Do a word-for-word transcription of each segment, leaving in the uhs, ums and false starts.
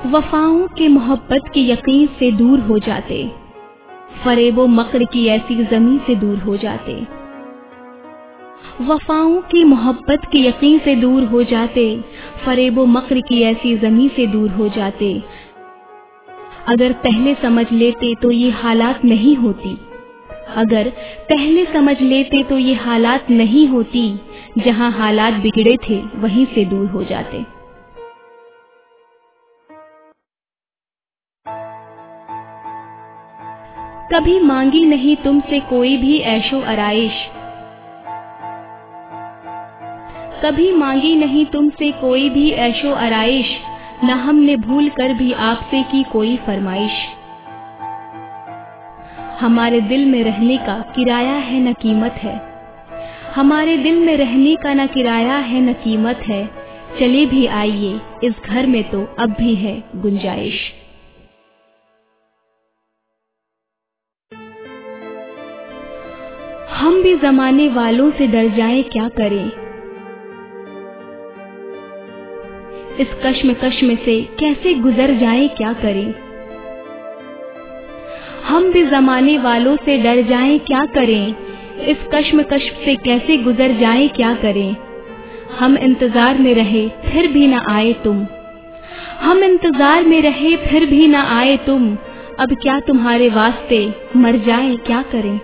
वफाओं के मोहब्बत के यकीन से दूर हो जाते, फरेबो मक्र की ऐसी ज़मीं से दूर हो जाते। वफाओं की मोहब्बत के यकीन से दूर हो जाते, फरेबो मक्र की ऐसी ज़मीं से दूर हो जाते। अगर पहले समझ लेते तो ये हालात नहीं होती, अगर पहले समझ लेते तो ये हालात नहीं होती। जहां हालात बिगड़े थे वहीं से दूर हो जाते। कभी मांगी नहीं तुमसे कोई भी ऐशो आराइश, कभी मांगी नहीं तुमसे कोई भी ऐशो आराइश, न हमने भूल कर भी आपसे की कोई फरमाइश। हमारे दिल में रहने का किराया है न कीमत है, हमारे दिल में रहने का न किराया है न कीमत है। चले भी आइए इस घर में तो अब भी है गुंजाइश। हम भी जमाने वालों से डर जाएं क्या करें, इस कश्मकश में से कैसे गुजर जाएं क्या करें। हम भी जमाने वालों से डर जाएं क्या करें, इस कश्मकश से कैसे गुजर जाएं क्या करें। हम इंतजार में रहे फिर भी न आए तुम, हम इंतजार में रहे फिर भी न आए तुम। अब क्या तुम्हारे वास्ते मर जाएं क्या करें।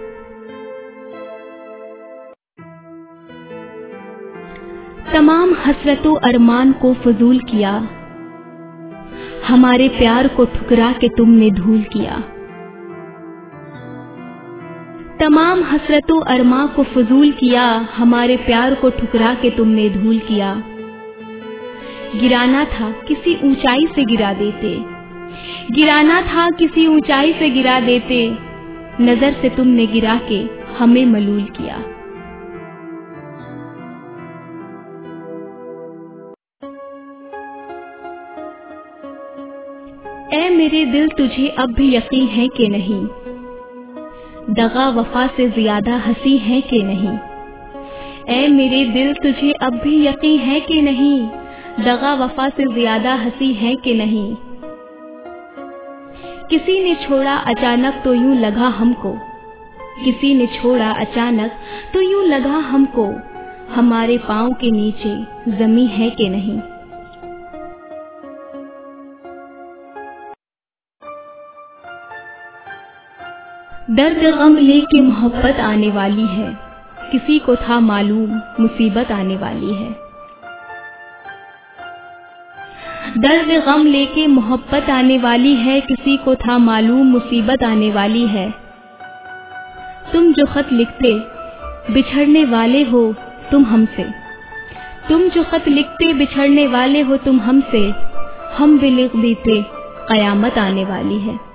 तमाम हसरतों अरमान को फजूल किया, हमारे प्यार को ठुकरा के तुमने धूल किया। तमाम हसरतों अरमान को फजूल किया, हमारे प्यार को ठुकरा के तुमने धूल किया। गिराना था किसी ऊंचाई से गिरा देते, गिराना था किसी ऊंचाई से गिरा देते। नजर से तुमने गिरा के हमें मलूल किया। ऐ मेरे दिल तुझे अब भी यकीन है कि नहीं, दगा वफा से ज्यादा हंसी है कि नहीं। ऐ मेरे दिल तुझे अब भी यकीन है कि नहीं, दगा वफा से ज्यादा हंसी है कि नहीं। किसी ने छोड़ा अचानक तो यूं लगा हमको, किसी ने छोड़ा अचानक तो यूं लगा हमको। हमारे पाँव के नीचे जमीन है कि नहीं। दर्द गम लेके मोहब्बत आने वाली है, किसी को था मालूम मुसीबत आने वाली है। दर्द गम लेके मोहब्बत आने वाली है, किसी को था मालूम मुसीबत आने वाली है। तुम जो खत लिखते बिछड़ने वाले हो तुम हमसे, तुम जो खत लिखते बिछड़ने वाले हो तुम हमसे। हम भी लिख देते कयामत आने वाली है।